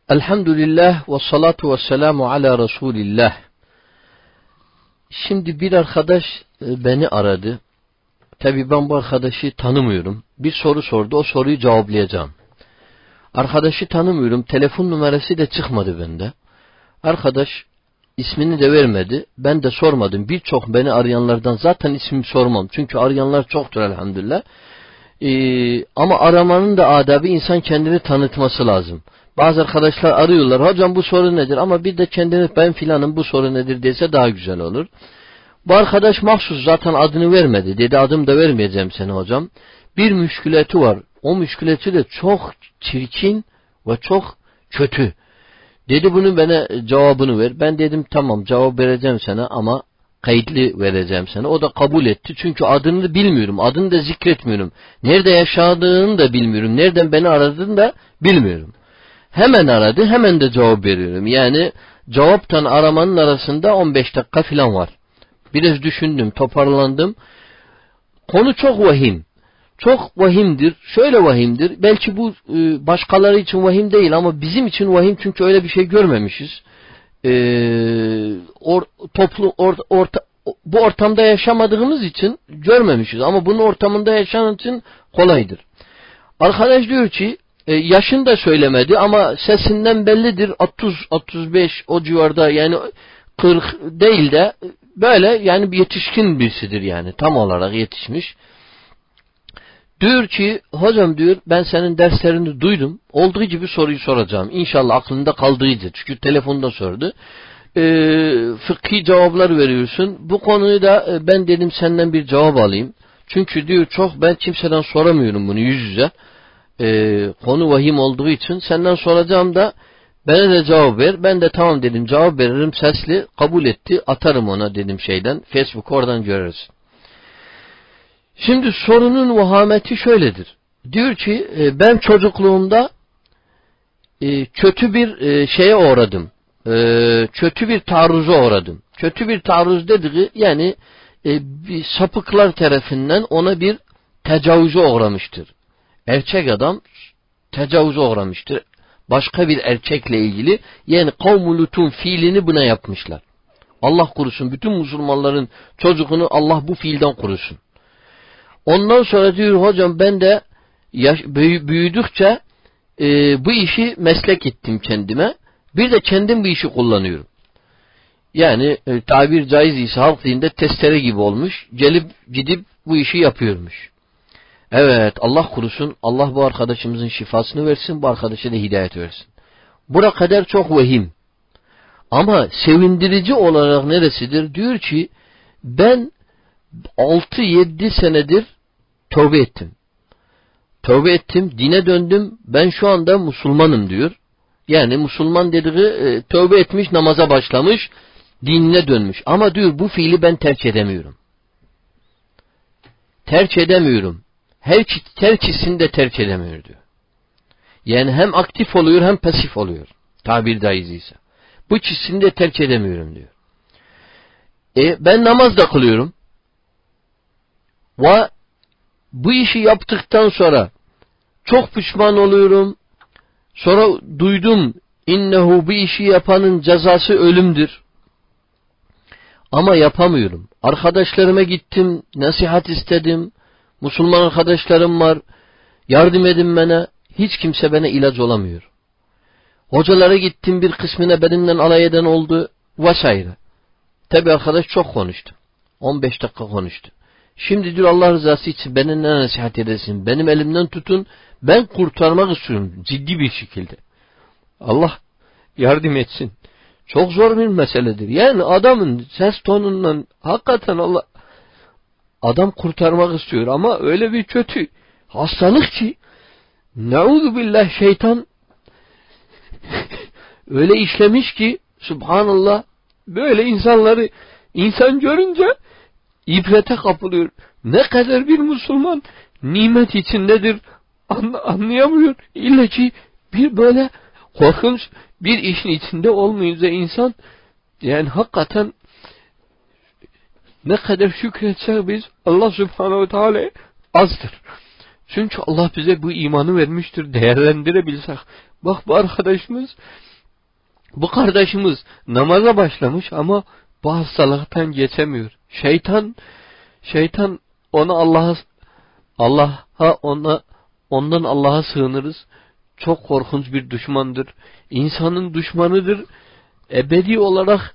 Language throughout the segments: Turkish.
Elhamdülillah ve salatu ve selamu ala Resulillah. Şimdi bir arkadaş beni aradı. Tabii ben bu arkadaşı tanımıyorum. Bir soru sordu, o soruyu cevaplayacağım. Arkadaşı tanımıyorum, telefon numarası da çıkmadı bende. Arkadaş ismini de vermedi, ben de sormadım. Birçok beni arayanlardan zaten ismimi sormam. Çünkü arayanlar çoktur elhamdülillah. Ama aramanın da adabı insan kendini tanıtması lazım. Bazı arkadaşlar arıyorlar. Hocam bu soru nedir? Ama bir de kendini ben filanım bu soru nedir dese daha güzel olur. Bu arkadaş mahsus zaten adını vermedi. Dedi adım da vermeyeceğim sana hocam. Bir müşkületi var. O müşkületi de çok çirkin ve çok kötü. Dedi bunu bana cevabını ver. Ben dedim tamam cevap vereceğim sana ama kayıtlı vereceğim sana. O da kabul etti. Çünkü adını da bilmiyorum. Adını da zikretmiyorum. Nerede yaşadığını da bilmiyorum. Nereden beni aradığını da bilmiyorum. Hemen aradı. Hemen de cevap veriyorum. Yani cevaptan aramanın arasında 15 dakika falan var. Biraz düşündüm. Toparlandım. Konu çok vahim. Çok vahimdir. Şöyle vahimdir. Belki bu başkaları için vahim değil ama bizim için vahim çünkü öyle bir şey görmemişiz. Bu ortamda yaşamadığımız için görmemişiz ama bunun ortamında yaşanan için kolaydır. Arkadaş diyor ki yaşını da söylemedi ama sesinden bellidir 30-35 o civarda yani 40 değil de böyle yani bir yetişkin birisidir yani tam olarak yetişmiş. Diyor ki hocam diyor ben senin derslerini duydum. Olduğu gibi soruyu soracağım. İnşallah aklında kaldıydı. Çünkü telefonda sordu. Fıkhi cevaplar veriyorsun. Bu konuyu da ben dedim senden bir cevap alayım. Çünkü diyor çok ben kimseden soramıyorum bunu yüz yüze. Konu vahim olduğu için senden soracağım da bana da cevap ver. Ben de tamam dedim cevap veririm sesli. Kabul etti. Atarım ona dedim şeyden. Facebook oradan görürüz. Şimdi sorunun vahameti şöyledir. Diyor ki ben çocukluğumda kötü bir şeye uğradım. Kötü bir taarruza uğradım. Kötü bir taarruz dediği yani bir sapıklar tarafından ona bir tecavüze uğramıştır. Erkek adam tecavüze uğramıştır. Başka bir erkekle ilgili yani kavm-ı Lut'un fiilini buna yapmışlar. Allah korusun bütün Müslümanların çocuğunu Allah bu fiilden korusun. Ondan sonra diyor hocam ben de büyüdükçe bu işi meslek ettim kendime. Bir de kendim bu işi kullanıyorum. Yani tabir caiz ise halk dilinde testere gibi olmuş. Gidip bu işi yapıyormuş. Evet Allah korusun. Allah bu arkadaşımızın şifasını versin. Bu arkadaşa da hidayet versin. Bura kadar çok vahim. Ama sevindirici olarak neresidir? Diyor ki ben 6-7 senedir tövbe ettim. Tövbe ettim, dine döndüm. Ben şu anda Müslümanım diyor. Yani Müslüman dediği tövbe etmiş, namaza başlamış, dinine dönmüş. Ama diyor bu fiili ben terk edemiyorum. Terk edemiyorum. Her ikisini de terk edemiyor diyor. Yani hem aktif oluyor hem pasif oluyor. Tabir caiziyse. Bu ikisini de terk edemiyorum diyor. Ben namaz da kılıyorum. Ve bu işi yaptıktan sonra çok pişman oluyorum. Sonra duydum innehu bu işi yapanın cezası ölümdür. Ama yapamıyorum. Arkadaşlarıma gittim, nasihat istedim. Müslüman arkadaşlarım var. Yardım edin bana. Hiç kimse bana ilaç olamıyor. Hocalara gittim bir kısmına benimle alay eden oldu vesaire. Tabi arkadaş çok konuştu. 15 dakika konuştu. Şimdi diyor Allah rızası için benimle nasihat edesin. Benim elimden tutun. Ben kurtarmak istiyorum. Ciddi bir şekilde. Allah yardım etsin. Çok zor bir meseledir. Yani adamın ses tonundan hakikaten adam kurtarmak istiyor ama öyle bir kötü hastalık ki neuzübillah şeytan öyle işlemiş ki subhanallah böyle insanları insan görünce ibrete kapılıyor. Ne kadar bir Müslüman nimet içindedir anlayamıyor. İlla ki bir böyle korkunç bir işin içinde olmayınca insan yani hakikaten ne kadar şükretsek biz Allah Subhanahu ve Teala azdır. Çünkü Allah bize bu imanı vermiştir. Değerlendirebilsek Bak bu arkadaşımız, bu kardeşimiz namaza başlamış ama bu hastalıktan geçemiyor. Şeytan onu ondan Allah'a sığınırız. Çok korkunç bir düşmandır. İnsanın düşmanıdır. Ebedi olarak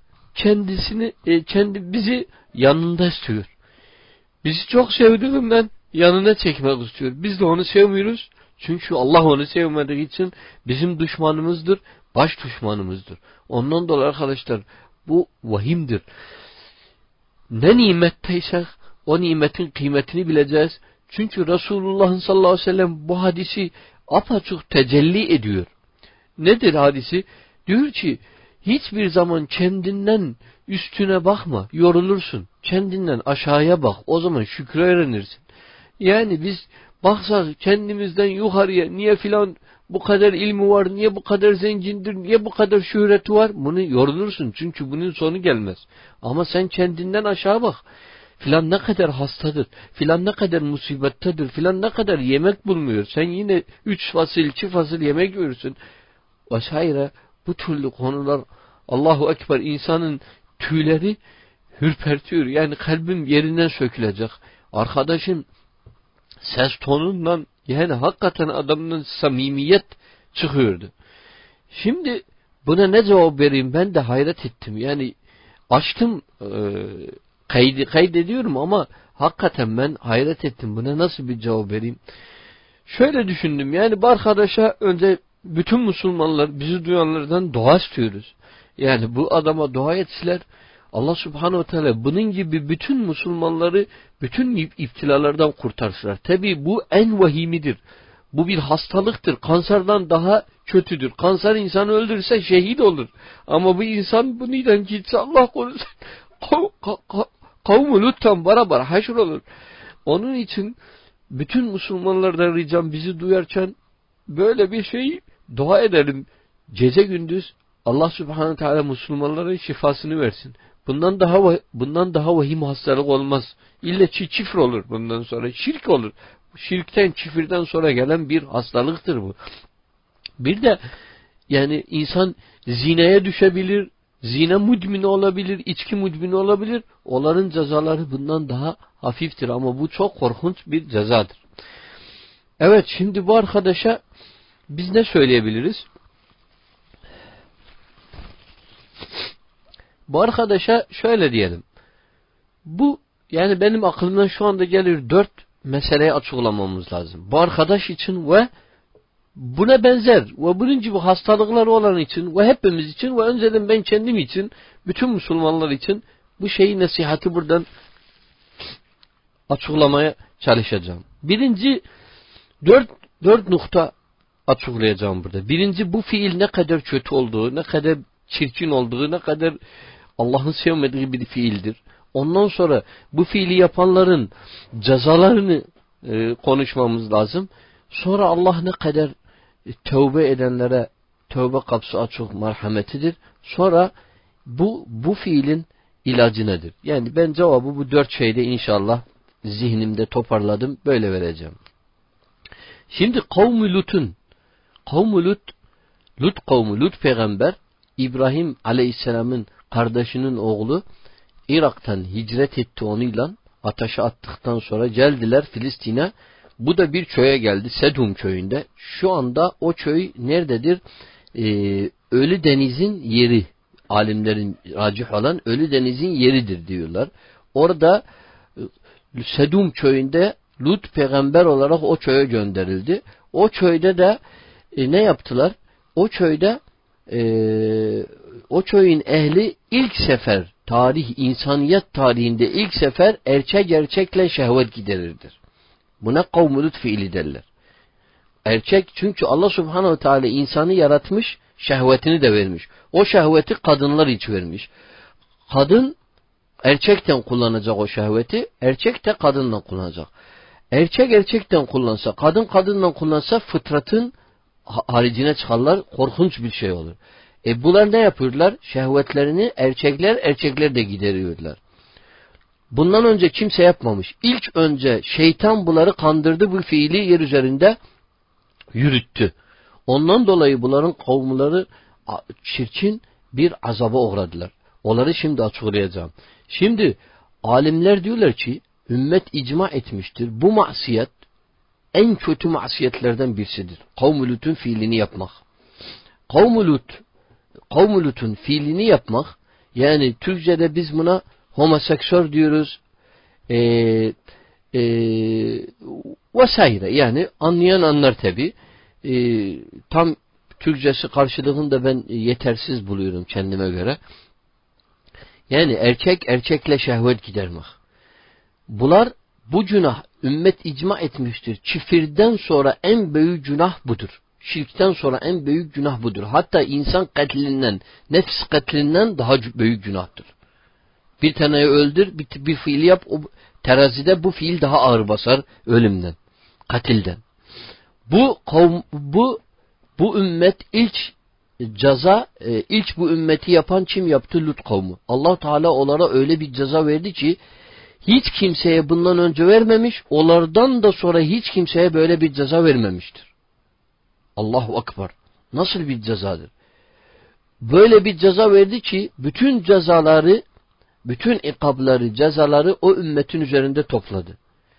bizi yanında istiyor. Bizi çok sevdiğinden yanına çekmek istiyor. Biz de onu sevmiyoruz. Çünkü Allah onu sevmediği için bizim düşmanımızdır, baş düşmanımızdır. Ondan dolayı arkadaşlar bu vahimdir. Ne nimetteysek o nimetin kıymetini bileceğiz. Çünkü Resulullah sallallahu aleyhi ve sellem bu hadisi apaçık tecelli ediyor. Nedir hadisi? Diyor ki hiçbir zaman kendinden üstüne bakma, yorulursun. Kendinden aşağıya bak, o zaman şükrü öğrenirsin. Yani biz baksak kendimizden yukarıya, niye filan bu kadar ilmi var, niye bu kadar zengindir, niye bu kadar şöhreti var, bunu yorulursun. Çünkü bunun sonu gelmez. Ama sen kendinden aşağı bak. Filan ne kadar hastadır, filan ne kadar musibettedir, filan ne kadar yemek bulmuyor. Sen yine 3 fasıl, 2 fasıl yemek yiyorsun. Vesaire bu türlü konular, Allahu Ekber, insanın tüyleri ürpertiyor. Yani kalbim yerinden sökülecek. Arkadaşım ses tonundan yani hakikaten adamın samimiyet çıkıyordu. Şimdi buna ne cevap vereyim, ben de hayret ettim. Yani açtım kaydediyorum ama hakikaten ben hayret ettim. Buna nasıl bir cevap vereyim? Şöyle düşündüm, yani bu arkadaşa önce bütün Müslümanlar, bizi duyanlardan dua istiyoruz. Yani bu adama dua etseler Allah Subhanahu ve Teala bunun gibi bütün Müslümanları bütün iptilalardan kurtarsınlar. Tabi bu en vahimidir. Bu bir hastalıktır. Kanserden daha kötüdür. Kanser insanı öldürürse şehit olur. Ama bu insan bundan gitse Allah korusun kavm-ı Lut'tan beraber haşr olur. Onun için bütün Müslümanlardan ricam, bizi duyarken böyle bir şey dua edelim. Gece gündüz Allah Subhanahu Teala Müslümanlara şifasını versin. Bundan daha vahim hastalık olmaz. İlle çifir olur bundan sonra. Şirk olur. Şirkten, çifirden sonra gelen bir hastalıktır bu. Bir de yani insan zinaya düşebilir, zina mudmini olabilir, içki mudmini olabilir. Onların cezaları bundan daha hafiftir ama bu çok korkunç bir cezadır. Evet, şimdi bu arkadaşa biz ne söyleyebiliriz? Bu arkadaşa şöyle diyelim. Bu yani benim aklımdan şu anda gelir 4 meseleyi açıklamamız lazım. Bu arkadaş için ve buna benzer ve bunun gibi hastalıkları olan için ve hepimiz için ve önceden ben kendim için, bütün Müslümanlar için bu şeyi, nasihati buradan açıklamaya çalışacağım. Birinci, dört nokta açıklayacağım burada. Birinci, bu fiil ne kadar kötü olduğu, ne kadar çirkin olduğu, ne kadar Allah'ın sevmediği bir fiildir. Ondan sonra bu fiili yapanların cezalarını konuşmamız lazım. Sonra Allah ne kadar tövbe edenlere tövbe kapısı açık merhametidir. Sonra bu fiilin ilacı nedir? Yani ben cevabı bu 4 şeyde inşallah zihnimde toparladım. Böyle vereceğim. Şimdi kavmi Lut peygamber, İbrahim aleyhisselamın kardeşinin oğlu, Irak'tan hicret etti onunla, ateşe attıktan sonra geldiler Filistin'e. Bu da bir köye geldi, Sedum köyünde. Şu anda o köy nerededir? Ölü denizin yeri. Alimlerin racih olan Ölü denizin yeridir diyorlar. Orada Sedum köyünde Lut peygamber olarak o köye gönderildi. O köyde de ne yaptılar? O köyde o köyün ehli ilk sefer insaniyet tarihinde ilk sefer erkekle şehvet giderirdir. Buna kavm-ı Lut fiili derler. Erkek, çünkü Allah Subhanahu Teala insanı yaratmış, şehvetini de vermiş. O şehveti kadınlar için vermiş. Kadın erkekten kullanacak o şehveti, erkek de kadından kullanacak. Erkek erkekten kullansa, kadın kadından kullansa fıtratın haricine çıkarlar, korkunç bir şey olur. Bunlar ne yapıyorlar? Şehvetlerini erkekler de gideriyorlar. Bundan önce kimse yapmamış. İlk önce şeytan bunları kandırdı, bu fiili yer üzerinde yürüttü. Ondan dolayı bunların kavimleri çirkin bir azaba uğradılar. Onları şimdi açıklayacağım. Şimdi alimler diyorlar ki ümmet icma etmiştir. Bu masiyet en kötü masiyetlerden birisidir. Kavm-ı Lut'un fiilini yapmak. Kavm-ı Lut'un fiilini yapmak, yani Türkçe'de biz buna homoseksüel diyoruz. Vesaire. Yani anlayan anlar tabi. Tam Türkçesi karşılığını da ben yetersiz buluyorum kendime göre. Yani erkekle şehvet gidermek. Bu günah ümmet icma etmiştir. Küfürden sonra en büyük günah budur. Şirkten sonra en büyük günah budur. Hatta insan katlinden, nefs katlinden daha büyük günahtır. Bir taneyi öldür, bir fiil yap, o terazide bu fiil daha ağır basar ölümden, katilden. Bu ümmet ilk bu ümmeti yapan kim yaptı? Lut kavmi. Allah Teala onlara öyle bir ceza verdi ki hiç kimseye bundan önce vermemiş, onlardan da sonra hiç kimseye böyle bir ceza vermemiştir. Allahu Ekber. Nasıl bir cezadır? Böyle bir ceza verdi ki bütün cezaları, bütün ikabları, cezaları o ümmetin üzerinde topladı.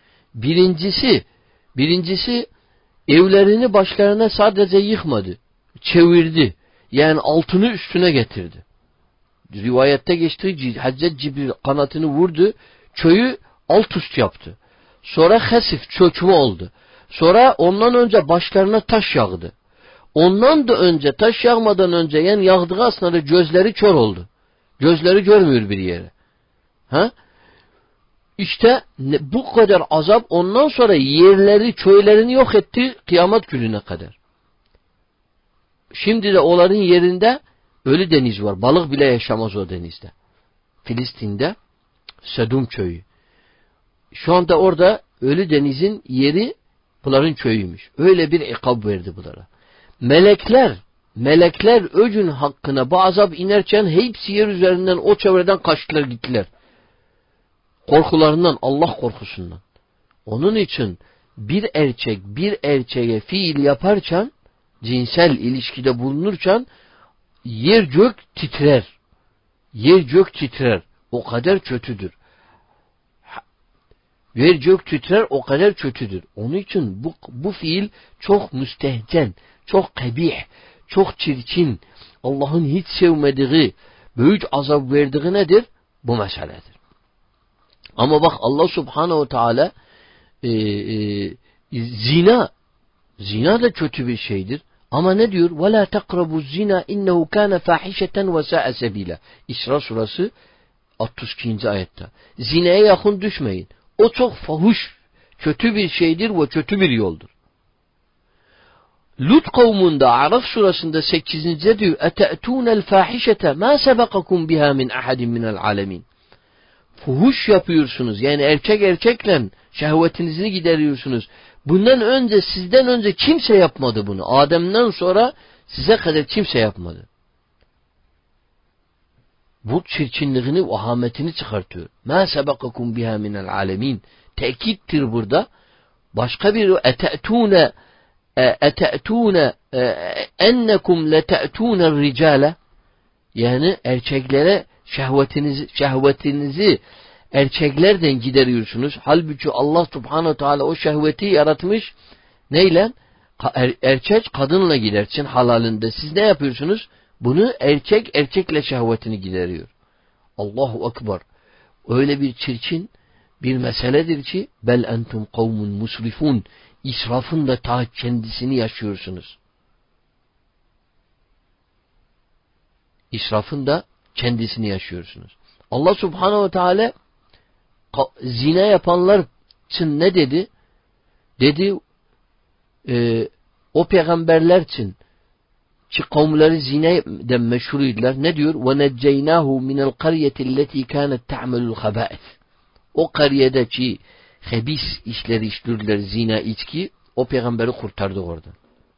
Birincisi evlerini başlarına sadece yıkmadı, çevirdi. Yani altını üstüne getirdi. Rivayette geçtiği gibi Hazreti Cibril kanatını vurdu, köyü alt üst yaptı. Sonra hasif, çökme oldu. Sonra ondan önce başlarına taş yağdı. Ondan da önce, taş yağmadan önce, yani yağdığı aslında gözleri kör oldu. Gözleri görmüyor bir yere. İşte bu kadar azap, ondan sonra yerleri, köylerini yok etti kıyamet gününe kadar. Şimdi de onların yerinde ölü deniz var. Balık bile yaşamaz o denizde. Filistin'de Sedum köyü. Şu anda orada ölü denizin yeri bunların köyüymüş. Öyle bir ikab verdi bunlara. Melekler öcün hakkına bu azap inerken hepsi yer üzerinden o çevreden kaçtılar gittiler. Korkularından, Allah korkusundan. Onun için bir erkeğe fiil yaparken, cinsel ilişkide bulunurken yer gök titrer. Yer gök titrer. O kadar kötüdür. Yer gök titrer, o kadar kötüdür. Onun için bu fiil çok müstehcen, çok kabih, çok çirkin, Allah'ın hiç sevmediği, büyük azap verdiği nedir? Bu meseledir. Ama bak Allah Subhanahu Teala zina da kötü bir şeydir. Ama ne diyor? وَلَا تَقْرَبُوا الزِّنَا اِنَّهُ كَانَ فَاحِشَةً وَسَاءَ سَب۪يلًا İsra surası 62. ayette. Zinaya yakın düşmeyin. O çok fahuş, kötü bir şeydir ve kötü bir yoldur. Lut kavmunda Araf surasında 8. diyor اَتَأْتُونَ الْفَاحِشَةَ مَا سَبَقَكُمْ بِهَا مِنْ أَحَدٍ مِنَ الْعَالَمِينَ Fuhuş yapıyorsunuz. Yani erkekle şehvetinizi gideriyorsunuz. Sizden önce kimse yapmadı bunu. Adem'den sonra size kadar kimse yapmadı. Bu çirkinliğini, vahametini çıkartıyor. مَا سَبَقَكُمْ بِهَا مِنَ الْعَالَمِينَ Tekittir burada. Başka bir اَتَأْتُونَ اَنَّكُمْ لَتَأْتُونَ الرِّجَالَ Yani erkeklere şehvetinizi erkeklerden gideriyorsunuz. Halbuki Allah Subhanahu Teala o şehveti yaratmış. Neyle? Erkek kadınla gidersin halalinde. Siz ne yapıyorsunuz? Bunu erkekle şehvetini gideriyor. Allahu Ekber. Öyle bir çirkin bir meseledir ki bel entum kavmun musrifun. İsrafın da ta kendisini yaşıyorsunuz. İsrafın da kendisini yaşıyorsunuz. Allah Subhanahu ve Teala zina yapanlar için ne dedi? Dedi o peygamberler için ki kavimleri zinayden meşhuruydular. Ne diyor? وَنَجَّيْنَاهُ مِنَ الْقَرْيَةِ الَّتِي كَانَتْ تَعْمَلُ الْخَبَائِثِ O kariyedeki hebis işleri işlirler, zina, içki, o peygamberi kurtardı oradan.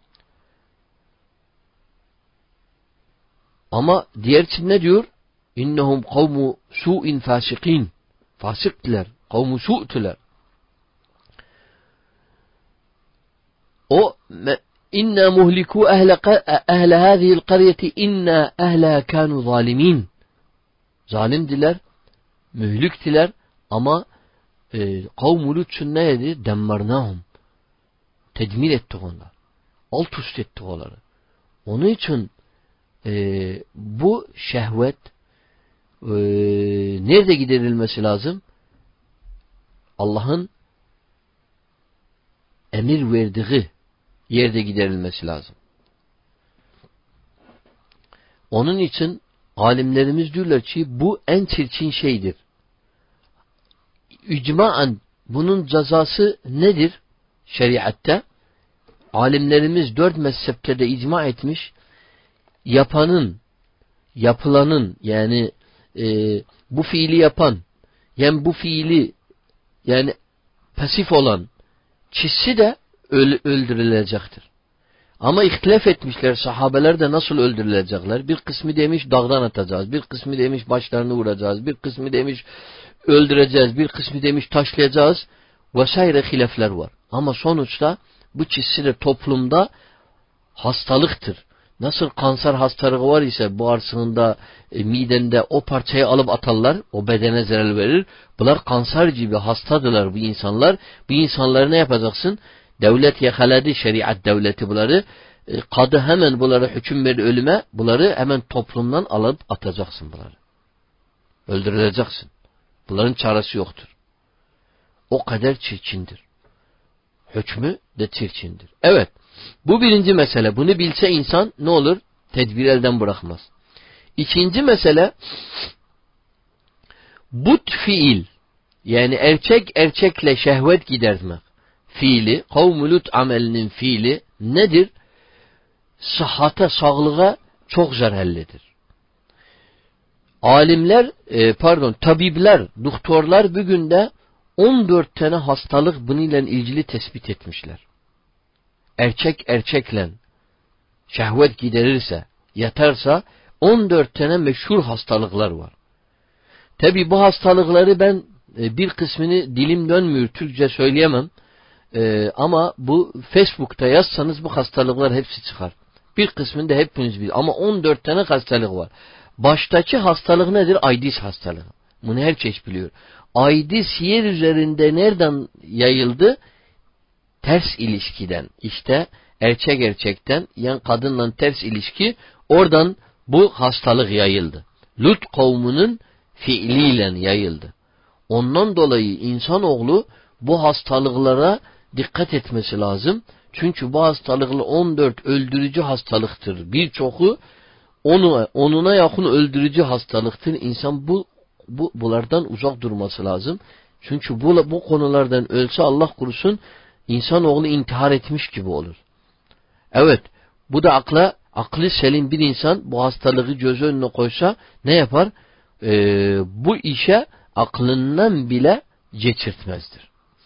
Ama diğer için ne diyor? İnnehum kavmu su'in fasikin. Fasıktılar. Kavmu su'tular. O İnna muhliku ehle hâzihil qaryeti inna ehleha kânû zâlimîn. Zalimdiler, mühliktiler ama kavm-ı Lut neydi? Demmarnâhum. Tedmir ettik onlar. Alt üst ettik onları. Onun için bu şehvet nerede giderilmesi lazım? Allah'ın emir verdiği yerde giderilmesi lazım. Onun için alimlerimiz diyorlar ki bu en çirkin şeydir. İcmaen bunun cezası nedir? Şeriatta alimlerimiz 4 mezhepte de icma etmiş. Yapılanın yani bu fiili yapan yani bu fiili yani pasif olan kişi de öldürülecektir. Ama ihtilaf etmişler sahabeler de nasıl öldürülecekler. Bir kısmı demiş dağdan atacağız. Bir kısmı demiş başlarını vuracağız. Bir kısmı demiş öldüreceğiz. Bir kısmı demiş taşlayacağız. Vesaire hilafler var. Ama sonuçta bu kişi de toplumda hastalıktır. Nasıl kanser hastalığı var ise bağırsağında, midende o parçayı alıp atarlar. O bedene zarar verir. Bunlar kanser gibi hastadılar bu insanlar. Bu insanları ne yapacaksın? Devlet yakaladı, şeriat devleti bunları. Kadı hemen bunları hüküm verir ölüme. Bunları hemen toplumdan alıp atacaksın bunları. Öldürüleceksin. Bunların çaresi yoktur. O kadar çirkindir. Hükmü de çirkindir. Evet. Bu birinci mesele. Bunu bilse insan ne olur? Tedbir elden bırakmaz. İkinci mesele but fiil. Yani erkekle şehvet gidermek. Fiili, kavm-ı Lut amelinin fiili nedir? Sıhhata, sağlığa çok zararlıdır. Alimler, tabipler, doktorlar bugün de 14 tane hastalık bununla ilgili tespit etmişler. Erkekle şehvet giderirse, yatarsa 14 tane meşhur hastalıklar var. Tabi bu hastalıkları ben bir kısmını dilim dönmüyor, Türkçe söyleyemem. Ama bu Facebook'ta yazsanız bu hastalıklar hepsi çıkar. Bir kısmını da hepiniz bilir. Ama 14 tane hastalık var. Baştaki hastalık nedir? AIDS hastalığı. Bunu herkes biliyor. AIDS yer üzerinde nereden yayıldı? Ters ilişkiden. İşte erkekten yani kadınla ters ilişki oradan bu hastalık yayıldı. Lut kavminin fiiliyle yayıldı. Ondan dolayı insanoğlu bu hastalıklara dikkat etmesi lazım. Çünkü bu hastalıklar 14 öldürücü hastalıktır. Birçoku onuna yakın öldürücü hastalıktır. İnsan bunlardan uzak durması lazım. Çünkü bu konulardan ölse Allah korusun insanoğlu intihar etmiş gibi olur. Evet, bu da aklı selim bir insan bu hastalığı göz önüne koysa ne yapar? Bu işe aklından bile geçirtmezdir.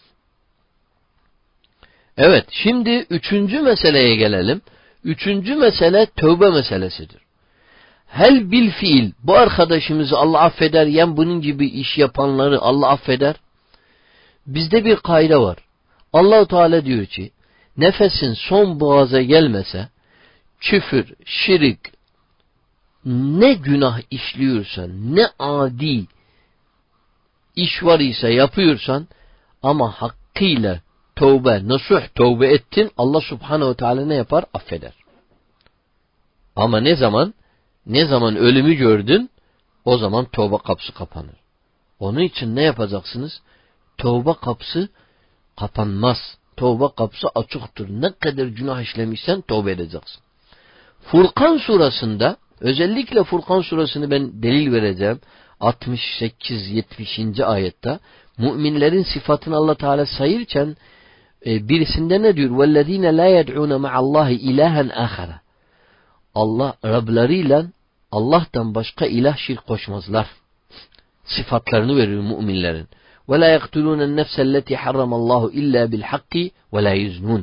Evet, şimdi 3. meseleye gelelim. 3. mesele tövbe meselesidir. Hel bil fiil, bu arkadaşımızı Allah affeder, yani bunun gibi iş yapanları Allah affeder. Bizde bir kaide var. Allah-u Teala diyor ki, nefesin son boğaza gelmese, küfür, şirk, ne günah işliyorsan, ne adi iş var ise yapıyorsan, ama hakkıyla tövbe ettin, Allah Subhanahu Teala ne yapar? Affeder. Ama ne zaman ölümü gördün, o zaman tövbe kapısı kapanır. Onun için ne yapacaksınız? Tövbe kapısı kapanmaz. Tövbe kapısı açıktır. Ne kadar günah işlemişsen tövbe edeceksin. Furkan surasında, özellikle Furkan surasını ben delil vereceğim. 68-70. ayette müminlerin sıfatını Allah Teala sayırken birisinde ne diyor? وَالَّذ۪ينَ لَا يَدْعُونَ مَعَ اللّٰهِ اِلَٰهًا آخَرَ Allah Rablarıyla Allah'tan başka ilah şirk koşmazlar. Sıfatlarını veriyor müminlerin. وَلَا يَقْتُلُونَ النَّفْسَ الَّتِي حَرَّمَ اللّٰهُ اِلَّا بِالْحَقِّ وَلَا يُزْنُونَ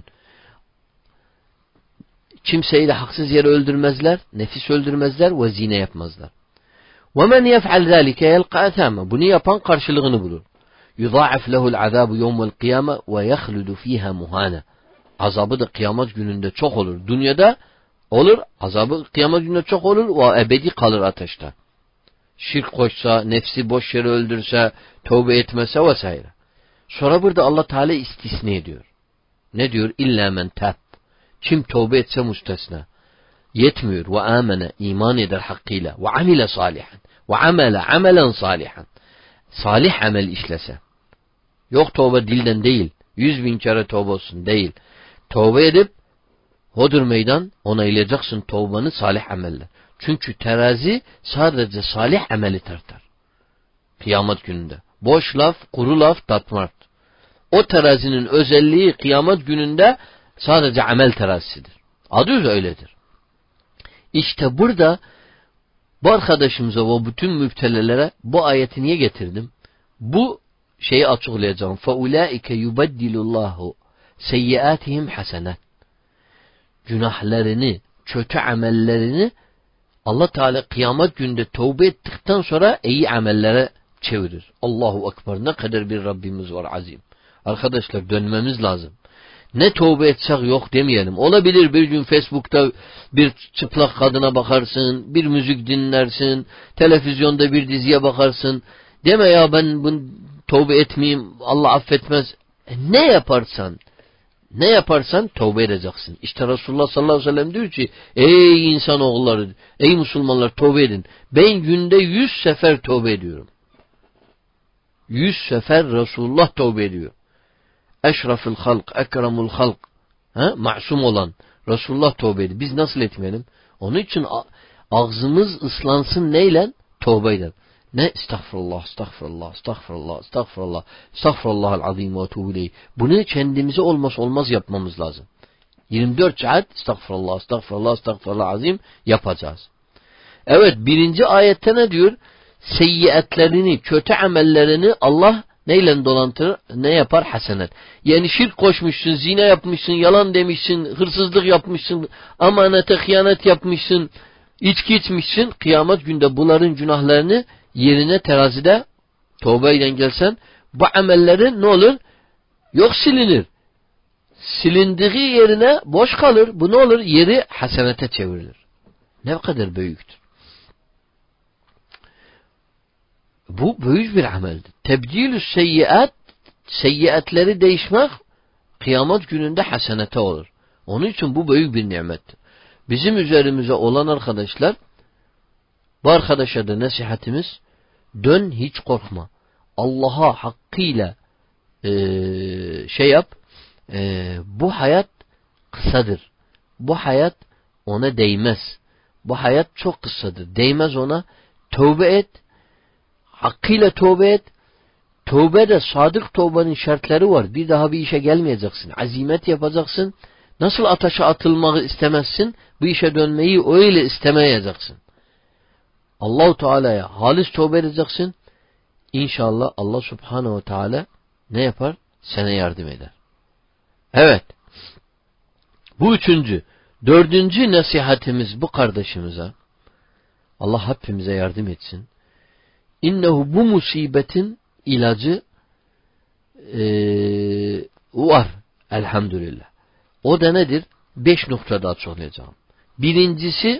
Kimseyi de haksız yere öldürmezler, nefis öldürmezler ve zine yapmazlar. وَمَنْ يَفْعَلْ ذَٰلِكَ يَلْقَى أَثَامًا Bunu yapan karşılığını bulur. يُضَاعَفْ لَهُ الْعَذَابُ يَوْمَ الْقِيَامَةِ وَيَخْلُدُ ف۪يهَا مُهَانًا azabı da kıyamet gününde çok olur. Dünyada olur, azabı kıyamet gününde çok olur ve ebedi kalır ateşte. Şirk koşsa, nefsi boş yere öldürse, tövbe etmese vs. Sonra burada Allah Teala istisna ediyor. Ne diyor? İlla men tab. Kim tövbe etse müstesna. Yetmiyor. Ve amene, iman eder hakkıyla. Ve amile salihan. Ve amele, amelen salihan. Salih amel işlese. Yok tövbe dilden değil. 100.000 kere tövbe olsun değil. Tövbe edip hodur meydan onaylayacaksın tövbanı salih ameller. Çünkü terazi sadece salih ameli tartar. Kıyamet gününde. Boş laf, kuru laf tatmaz. O terazinin özelliği kıyamet gününde sadece amel terazisidir. Adı öyledir. İşte burada bu arkadaşımıza ve bütün müptelelere bu ayeti niye getirdim? Bu şeyi açıklayacağım. فَاُولَٰئِكَ يُبَدِّلُ اللّٰهُ سَيِّئَاتِهِمْ حَسَنَاتٍ. Günahlarını, kötü amellerini Allah Teala kıyamet günde tövbe ettikten sonra iyi amellere çevirir. Allahu Ekber. Ne kadar bir Rabbimiz var azim. Arkadaşlar dönmemiz lazım. Ne tövbe etsek yok demeyelim. Olabilir bir gün Facebook'ta bir çıplak kadına bakarsın, bir müzik dinlersin, televizyonda bir diziye bakarsın. Deme ya ben bunu tövbe etmeyeyim, Allah affetmez. Ne yaparsan tövbe edeceksin. İşte Resulullah sallallahu aleyhi ve sellem diyor ki ey insanoğulları, ey Müslümanlar tövbe edin. Ben günde 100 sefer tövbe ediyorum. 100 sefer Resulullah tövbe ediyor. Eşrafül halk, ekremul halk, masum olan Resulullah tövbe ediyor. Biz nasıl etmeyelim? Onun için ağzımız ıslansın neyle? Tövbeyle. Ne? Estağfurullah, estağfurullah, estağfurullah, estağfurullah, estağfurullahal azim ve etûbü ileyh. Bunu kendimize olmaz yapmamız lazım. 24 saat estağfurullah, estağfurullah, estağfurullah azim yapacağız. Evet, birinci ayette ne diyor? Seyyiatlerini, kötü amellerini Allah neyle dolantırır? Ne yapar? Hasenet. Yani şirk koşmuşsun, zina yapmışsın, yalan demişsin, hırsızlık yapmışsın, amanete hıyanet yapmışsın, içki içmişsin. Kıyamet günde bunların günahlarını yerine terazide tövbeyle gelsen bu amellerin ne olur? Yok silinir. Silindiği yerine boş kalır. Bu ne olur? Yeri hasenete çevrilir. Ne kadar büyüktür. Bu büyük bir ameldir. Tebdilü seyyiat, seyyiatleri değişmek kıyamet gününde hasenete olur. Onun için bu büyük bir nimettir. Bizim üzerimize olan arkadaşlar, bu arkadaşa da nasihatimiz, dön hiç korkma. Allah'a hakkıyla yap. Bu hayat kısadır. Bu hayat ona değmez. Bu hayat çok kısadır. Değmez ona. Tövbe et. Hakkıyla tövbe et. Tövbe de sadık tövbenin şartları var. Bir daha bir işe gelmeyeceksin. Azimet yapacaksın. Nasıl ateşe atılmayı istemezsin? Bu işe dönmeyi öyle istemeyeceksin. Allah-u Teala'ya halis tövbe edeceksin. İnşallah Allah Subhanahu ve Teala ne yapar? Sana yardım eder. Evet. Bu üçüncü. Dördüncü nasihatimiz bu kardeşimize. Allah hepimize yardım etsin. İnnehu bu musibetin ilacı var. Elhamdülillah. O da nedir? 5 noktada açıklayacağım. Birincisi,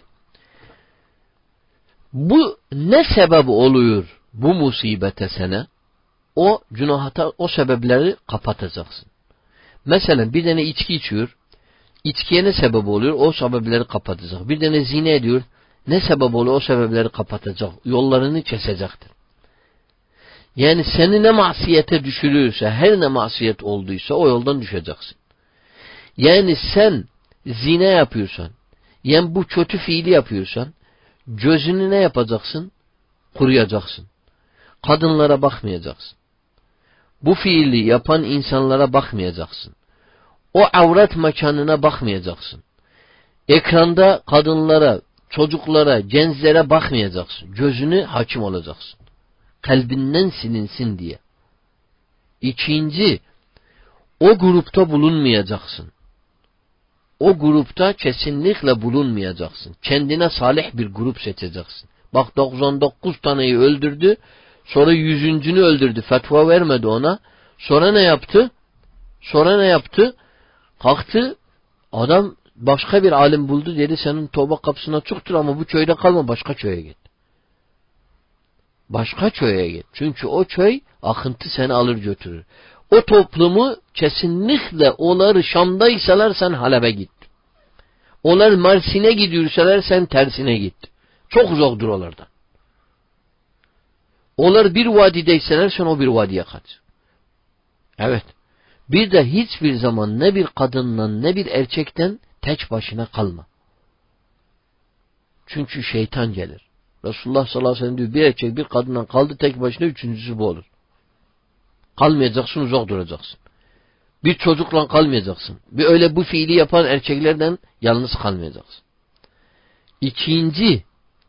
bu ne sebep oluyor bu musibete sana? O günahata, o sebepleri kapatacaksın. Mesela bir tane içki içiyor. İçkiye ne sebep oluyor? O sebepleri kapatacak. Bir tane zina ediyor. Ne sebep oluyor? O sebepleri kapatacak. Yollarını kesecektir. Yani seni ne masiyete düşürüyorsa, her ne masiyet olduysa o yoldan düşeceksin. Yani sen zina yapıyorsan, yani bu kötü fiili yapıyorsan, gözünü ne yapacaksın? Kuruyacaksın. Kadınlara bakmayacaksın. Bu fiili yapan insanlara bakmayacaksın. O avret mekanına bakmayacaksın. Ekranda kadınlara, çocuklara, gençlere bakmayacaksın. Gözünü hakim olacaksın. Kalbinden silinsin diye. İkinci, o grupta bulunmayacaksın. O grupta kesinlikle bulunmayacaksın. Kendine salih bir grup seçeceksin. Bak 99 taneyi öldürdü. Sonra 100'üncünü öldürdü. Fetva vermedi ona. Sonra ne yaptı? Kalktı adam başka bir alim buldu dedi senin tövbe kapısına çıktır ama bu köyde kalma başka köye git. Başka köye git. Çünkü o köy akıntı seni alır götürür. O toplumu kesinlikle onları Şam'daysalar sen Halep'e git. Onlar Mersin'e gidiyorsalar sen tersine git. Çok uzakdır onlardan. Onlar bir vadideyseler sen o bir vadiye kaç. Evet. Bir de hiçbir zaman ne bir kadından ne bir erkekten tek başına kalma. Çünkü şeytan gelir. Resulullah sallallahu aleyhi ve sellem diyor bir erkek bir kadından kaldı tek başına üçüncüsü bu olur. Kalmayacaksın uzak duracaksın. Bir çocukla kalmayacaksın. Bir öyle bu fiili yapan erkeklerden yalnız kalmayacaksın. İkinci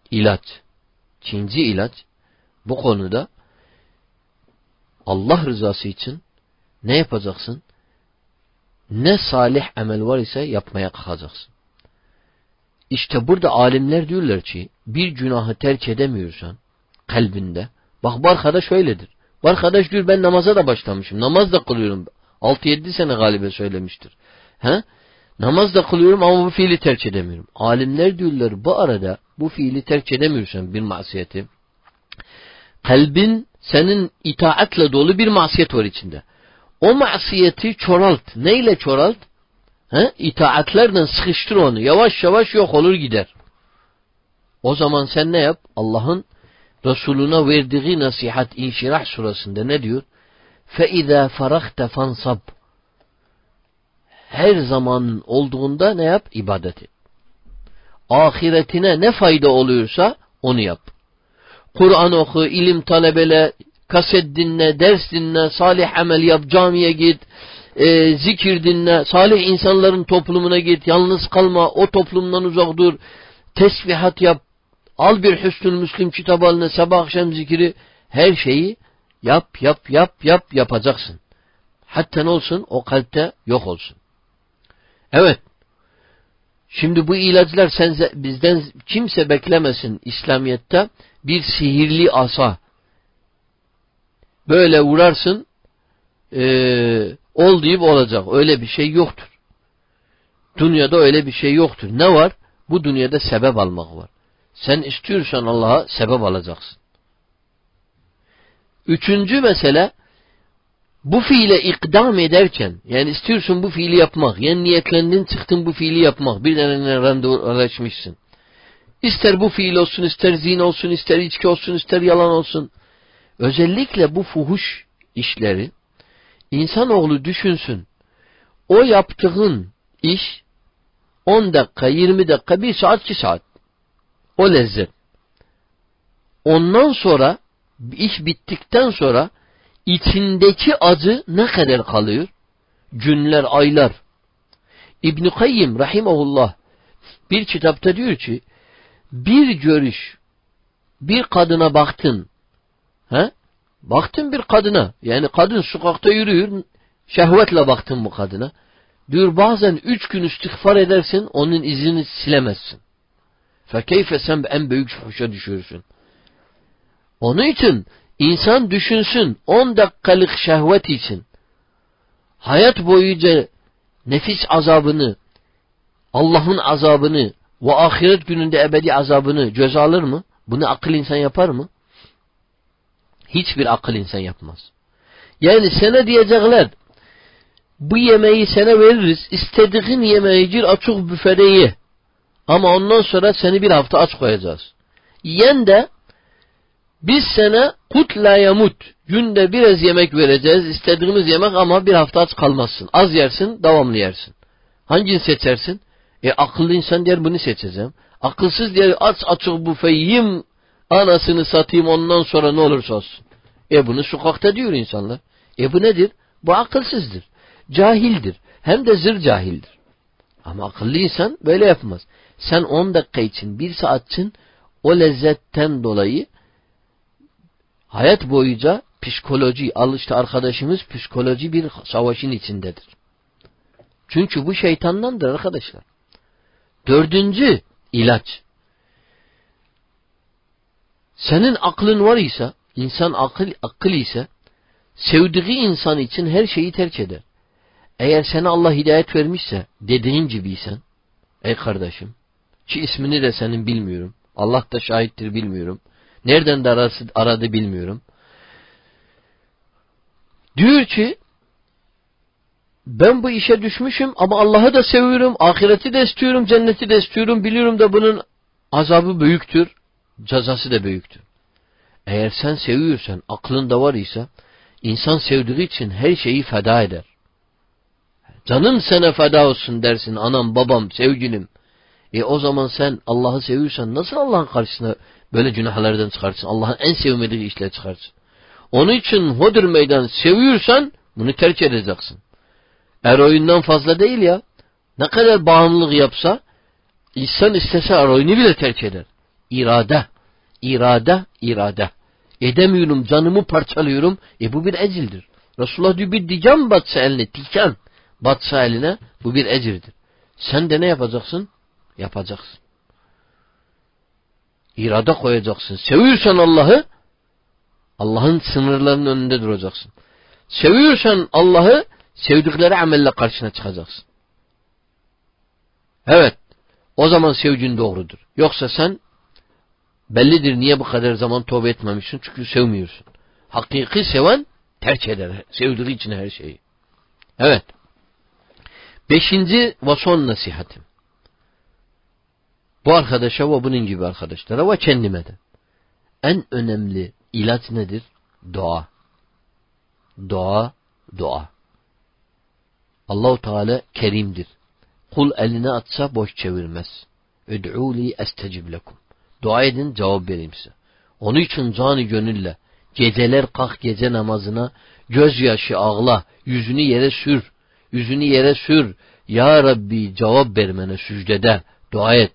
ilaç bu konuda Allah rızası için ne yapacaksın? Ne salih amel var ise yapmaya kalkacaksın. İşte burada alimler diyorlar ki bir günahı terk edemiyorsan kalbinde. Bak bu arkadaş öyledir. Bu arkadaş diyor ben namaza da başlamışım. Namaz da kılıyorum. 6-7 sene galiba söylemiştir. He? Namaz da kılıyorum ama bu fiili terk edemiyorum. Alimler diyorlar bu arada bu fiili terk edemiyorsan bir masiyeti. Kalbin senin itaatle dolu bir masiyet var içinde. O masiyeti çoğalt. Neyle çoğalt? İtaatlerden sıkıştır onu. Yavaş yavaş yok olur gider. O zaman sen ne yap? Allah'ın Resuluna verdiği nasihat İnşirah surasında ne diyor? فَاِذَا فَرَغْتَ فَانْصَبْ Her zamanın olduğunda ne yap? İbadet et. Ahiretine ne fayda oluyorsa onu yap. Kur'an oku, ilim talebele, kaset dinle, ders dinle, salih amel yap, camiye git, zikir dinle, salih insanların toplumuna git, yalnız kalma, o toplumdan uzak dur, tesbihat yap, al bir Hüsnül Müslim kitabı eline, sabah akşam zikiri, her şeyi yapacaksın. Hatta ne olsun? O kalpte yok olsun. Evet. Şimdi bu ilaçlar bizden kimse beklemesin İslamiyet'te bir sihirli asa. Böyle vurarsın ol deyip olacak. Öyle bir şey yoktur. Dünyada öyle bir şey yoktur. Ne var? Bu dünyada sebep almak var. Sen istiyorsan Allah'a sebep alacaksın. Üçüncü mesele bu fiile ikdam ederken yani istiyorsun bu fiili yapmak yani niyetlendin çıktın bu fiili yapmak bir tane randevulaşmışsın. İster bu fiil olsun ister zina olsun ister içki olsun ister yalan olsun. Özellikle bu fuhuş işleri insanoğlu düşünsün. O yaptığın iş 10 dakika 20 dakika 1 saat 2 saat. O lezzet. Ondan sonra iş bittikten sonra içindeki acı ne kadar kalıyor? Günler, aylar. İbn-i Kayyim rahimahullah bir kitapta diyor ki bir görüş bir kadına baktın baktın bir kadına yani kadın sokakta yürüyor şehvetle baktın bu kadına diyor bazen 3 gün istiğfar edersin onun izini silemezsin. Fekeyfe sen en büyük fuhuşa düşüyorsun. Onun için insan düşünsün 10 dakikalık şehvet için hayat boyunca nefis azabını Allah'ın azabını ve ahiret gününde ebedi azabını göze alır mı? Bunu akıl insan yapar mı? Hiçbir akıl insan yapmaz. Yani sana diyecekler bu yemeği sana veririz. İstediğin yemeği gir açık büfede ye. Ama ondan sonra seni bir hafta aç koyacağız. Yiyen de biz sana kut la yamut. Günde biraz yemek vereceğiz. İstediğimiz yemek ama bir hafta aç kalmazsın. Az yersin, devamlı yersin. Hangisini seçersin? Akıllı insan diğer bunu seçeceğim. Akılsız diğer açık büfe yiyeyim, anasını satayım ondan sonra ne olursa olsun. Bunu sokakta diyor insanlar. Bu nedir? Bu akılsızdır. Cahildir. Hem de zır cahildir. Ama akıllı insan böyle yapmaz. Sen 10 dakika için 1 saat için o lezzetten dolayı hayat boyunca psikoloji, işte arkadaşımız psikoloji bir savaşın içindedir. Çünkü bu şeytandandır arkadaşlar. 4. ilaç. Senin aklın var ise, insan akıl ise, sevdiği insan için her şeyi terk eder. Eğer sana Allah hidayet vermişse, dediğin gibiysen, ey kardeşim, ki ismini de senin bilmiyorum, Allah da şahittir bilmiyorum, nereden de aradı bilmiyorum. Diyor ki, ben bu işe düşmüşüm ama Allah'ı da seviyorum, ahireti de istiyorum, cenneti de istiyorum, biliyorum da bunun azabı büyüktür, cezası da büyüktür. Eğer sen seviyorsan, aklında var ise, insan sevdiği için her şeyi feda eder. Canım sana feda olsun dersin, anam, babam, sevgilim. O zaman sen Allah'ı seviyorsan nasıl Allah'ın karşısına böyle günahlardan çıkarsın? Allah'ın en sevmediği işler çıkarsın. Onun için hodur meydan seviyorsan bunu terk edeceksin. Eroinden fazla değil ya. Ne kadar bağımlılık yapsa insan istese eroini bile terk eder. İrade. İrade. İrade. Edemiyorum, canımı parçalıyorum. Bu bir ecildir. Resulullah diyor bir diken batsa eline, diken batsa eline bu bir ecirdir. Sen de ne yapacaksın? Yapacaksın. İrade koyacaksın. Seviyorsan Allah'ı, Allah'ın sınırlarının önünde duracaksın. Seviyorsan Allah'ı, sevdikleri amelle karşına çıkacaksın. Evet. O zaman sevgin doğrudur. Yoksa sen bellidir niye bu kadar zaman tövbe etmemişsin. Çünkü sevmiyorsun. Hakiki seven terk eder. Sevdiği için her şeyi. Evet. 5. ve son nasihatim. Bu arkadaşa ve bunun gibi arkadaşlara ve kendime de. En önemli ilaç nedir? Dua. Dua, dua. Allah-u Teala kerimdir. Kul eline atsa boş çevirmez. Üd'ûli estecib lekum. Dua edin, cevap vereyim size. Onun için canı gönülle, geceler kalk gece namazına, gözyaşı ağla, yüzünü yere sür. Yüzünü yere sür. Ya Rabbi cevap vermene sücdede. Dua et.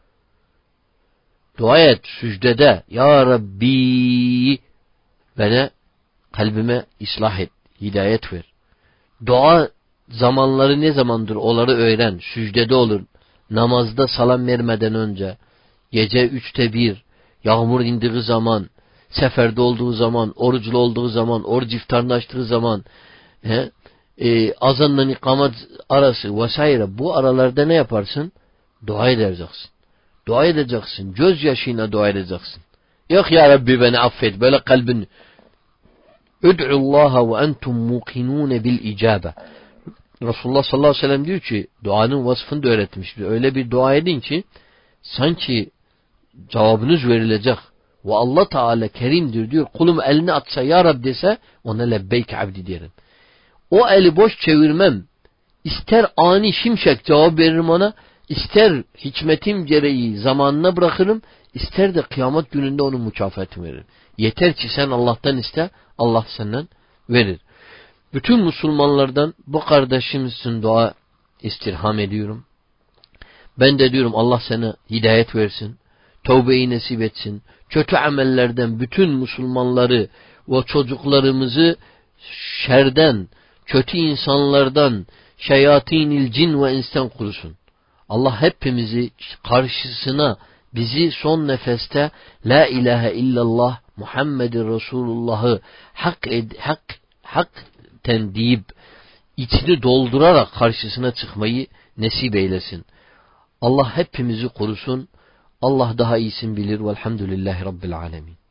Dua et sücdede. Ya Rabbi bana kalbime ıslah et. Hidayet ver. Dua zamanları ne zamandır? Onları öğren. Sücdede olur. Namazda salam vermeden önce. Gece 3'te 1. Yağmur indiği zaman. Seferde olduğu zaman. Oruçlu olduğu zaman. Oruç iftarını açtığı zaman. Azanla ikamet arası vesaire. Bu aralarda ne yaparsın? Dua edeceksin. Dua edeceksin. Gözyaşıyla dua edeceksin. Yok ya Rabbi beni affet. Böyle kalbin. Üd'ullaha ve entum muqinun bil icabe. Resulullah sallallahu aleyhi ve sellem diyor ki duanın vasfını da öğretmiştir. Öyle bir dua edin ki sanki cevabınız verilecek. Ve Allah Teala kerimdir diyor. Kulum elini atsa ya Rabbi dese ona lebbeyk abdi derim. O eli boş çevirmem. İster ani şimşek cevap veririm ona. İster hikmetim gereği zamanına bırakırım. İster de kıyamet gününde onun mükafatını veririm. Yeter ki sen Allah'tan iste. Allah senden verir. Bütün Müslümanlardan bu kardeşimizin dua istirham ediyorum. Ben de diyorum Allah sana hidayet versin. Tövbeyi nasip etsin. Kötü amellerden bütün Müslümanları ve çocuklarımızı şerden, kötü insanlardan, şeyatinil cin ve insan korusun. Allah hepimizi karşısına bizi son nefeste La ilahe illallah Muhammedur Resulullah'ı hakten deyip içini doldurarak karşısına çıkmayı nasip eylesin. Allah hepimizi korusun. Allah daha iyisin bilir. Velhamdülillahi Rabbil alemin.